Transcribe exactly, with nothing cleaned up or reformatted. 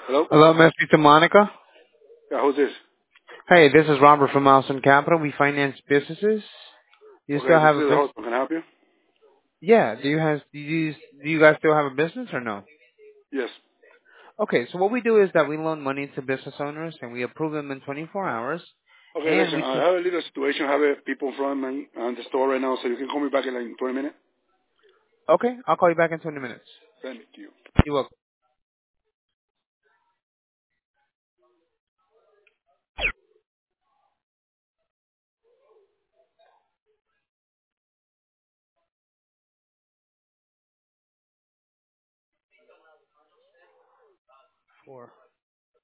Hello? Hello, may I speak to Monica? Yeah, who's this? Hey, this is Robert from Allison Capital. We finance businesses. You still Okay, this have is a the business? host. Can I help you? Yeah. Do you have do you do you guys still have a business or no? Yes. Okay, so what we do is that we loan money to business owners and we approve them in twenty-four hours, Okay, and listen, we I can. have a little situation. I have uh, people from me on the store right now, so you can call me back in like twenty minutes. Okay, I'll call you back in twenty minutes. Thank you. You're welcome. Four.